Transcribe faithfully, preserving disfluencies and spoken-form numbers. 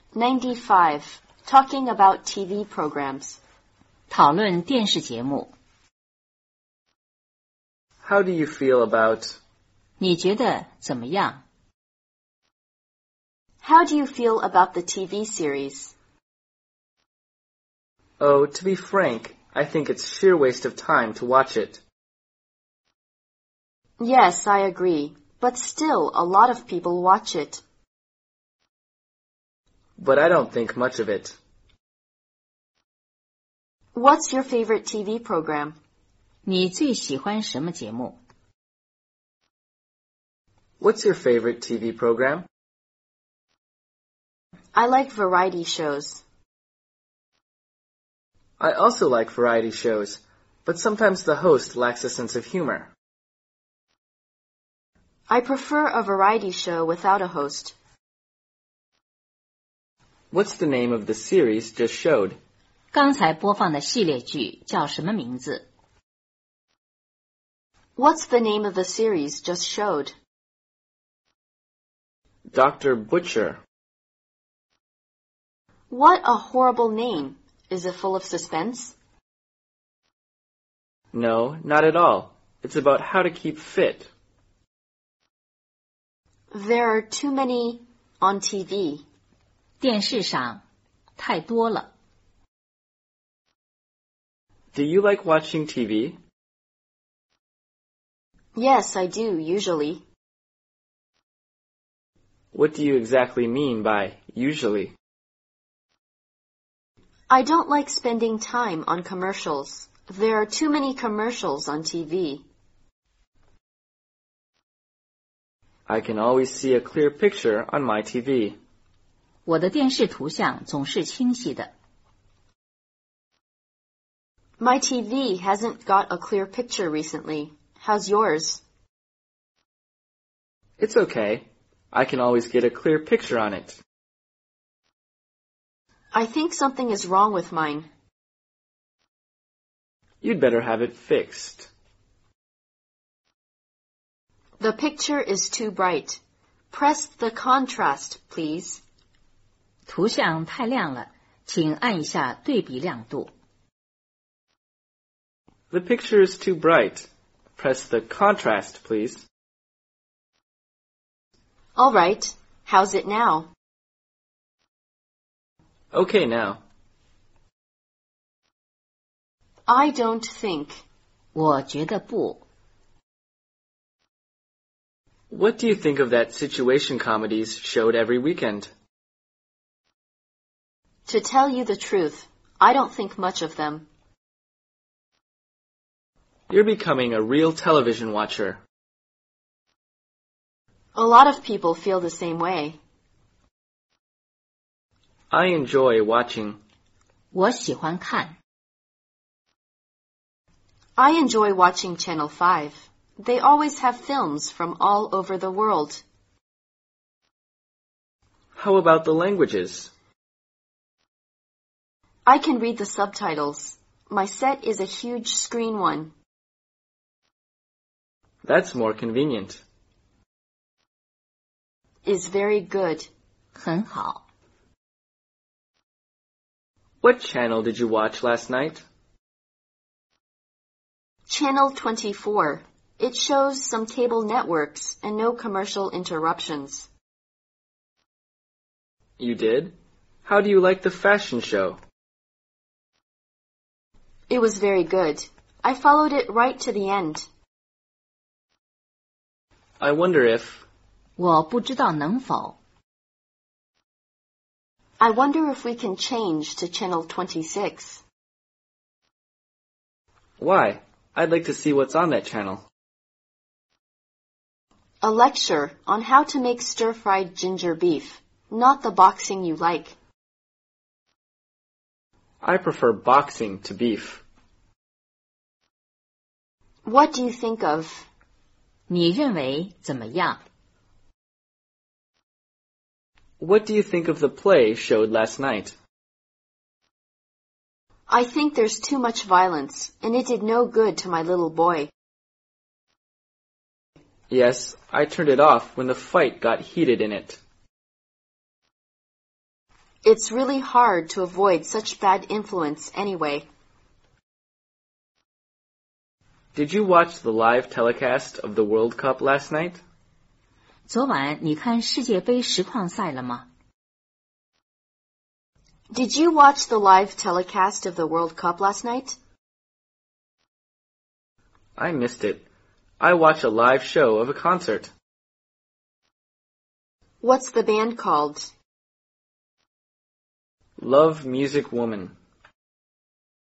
ninety-five. Talking about T V programs. 讨论电视节目。 How do you feel about? 你觉得怎么样？ How do you feel about the T V series? Oh, to be frank, I think it's sheer waste of time to watch it. Yes, I agree. But still, a lot of people watch it. But I don't think much of it. What's your favorite T V program? 你最喜欢什么节目？ What's your favorite T V program? I like variety shows. I also like variety shows, but sometimes the host lacks a sense of humor. I prefer a variety show without a host. What's the name of the series just showed? 刚才播放的系列剧叫什么名字？ What's the name of the series just showed? Doctor Butcher. What a horrible name. Is it full of suspense? No, not at all. It's about how to keep fit. There are too many on T V. 电视上太多了。 Do you like watching T V? Yes, I do, usually. What do you exactly mean by usually? I don't like spending time on commercials. There are too many commercials on T V. I can always see a clear picture on my T V. 我的电视图像总是清晰的。 My T V hasn't got a clear picture recently. How's yours? It's okay. I can always get a clear picture on it. I think something is wrong with mine. You'd better have it fixed. The picture is too bright. Press the contrast, please. 图像太亮了，请按一下对比亮度。 The picture is too bright. Press the contrast, please. All right. How's it now? Okay now. I don't think. 我觉得不。 What do you think of that situation comedies showed every weekend? To tell you the truth, I don't think much of them. You're becoming a real television watcher. A lot of people feel the same way. I enjoy watching. 我喜欢看。 I enjoy watching Channel five. They always have films from all over the world. How about the languages? I can read the subtitles. My set is a huge screen one. That's more convenient. Is very good. 很好。 What channel did you watch last night? Channel twenty-four. It shows some cable networks and no commercial interruptions. You did? How do you like the fashion show? It was very good. I followed it right to the end. I wonder if... 我不知道能否。 I wonder if we can change to Channel twenty-six. Why? I'd like to see what's on that channel. A lecture on how to make stir-fried ginger beef, not the boxing you like. I prefer boxing to beef. What do you think of? 你认为怎么样？ What do you think of the play showed last night? I think there's too much violence, and it did no good to my little boy. Yes, I turned it off when the fight got heated in it. It's really hard to avoid such bad influence anyway. Did you watch the live telecast of the World Cup last night? 昨晚你看世界杯实况赛了吗？ Did you watch the live telecast of the World Cup last night? I missed it. I watched a live show of a concert. What's the band called? Love Music Woman.